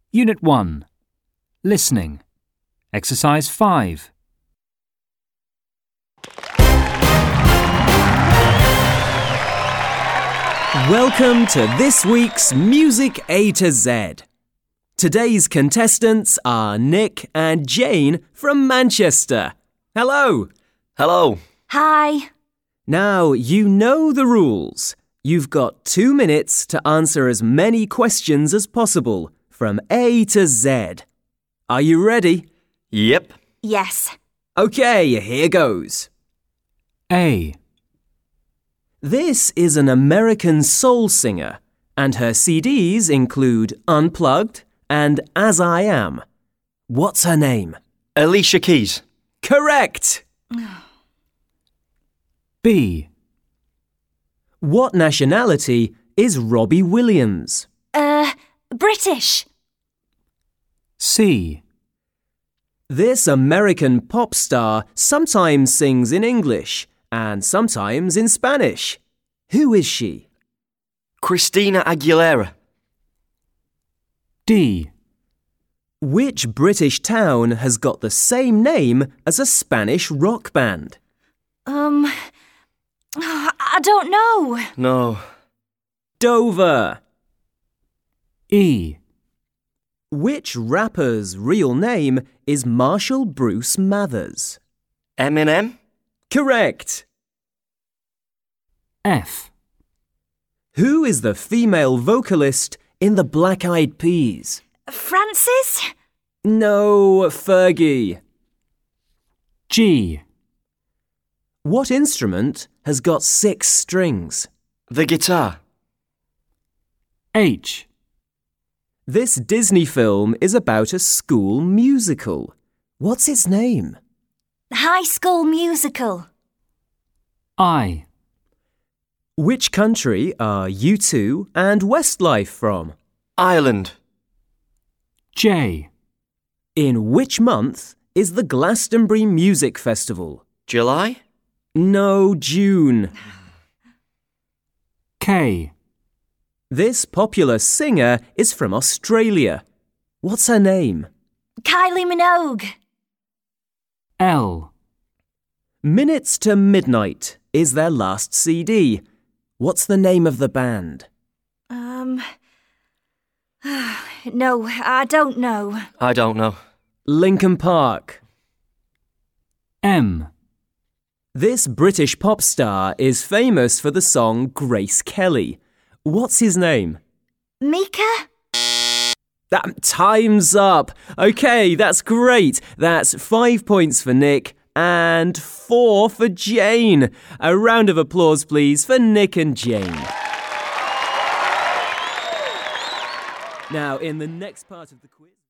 Unit 1. Listening. Exercise 5. Welcome to this week's Music A to Z. Today's contestants are Nick and Jane from Manchester. Hello. Hello. Hi. Now, you know the rules. You've got 2 minutes to answer as many questions as possible from A to Z. Are you ready? Yep. Yes. Okay, here goes. A. This is an American soul singer, and her CDs include Unplugged and As I Am. What's her name? Alicia Keys. Correct! B. What nationality is Robbie Williams? British. C. This American pop star sometimes sings in English and sometimes in Spanish. Who is she? Christina Aguilera. D. Which British town has got the same name as a Spanish rock band? I don't know. No. Dover. E. Which rapper's real name is Marshall Bruce Mathers? Eminem. Correct. F. Who is the female vocalist in the Black Eyed Peas? Francis? No, Fergie. G. What instrument has got 6 strings? The guitar. H. This Disney film is about a school musical. What's its name? High School Musical. I. Which country are U2 and Westlife from? Ireland. J. In which month is the Glastonbury Music Festival? July. No, June. K. This popular singer is from Australia. What's her name? Kylie Minogue. L. Minutes to Midnight is their last CD. What's the name of the band? No, I don't know. I don't know. Linkin Park. M. This British pop star is famous for the song Grace Kelly. What's his name? Mika? Time's up. Okay, that's great. That's 5 points for Nick and 4 for Jane. A round of applause, please, for Nick and Jane. Now, in the next part of the quiz...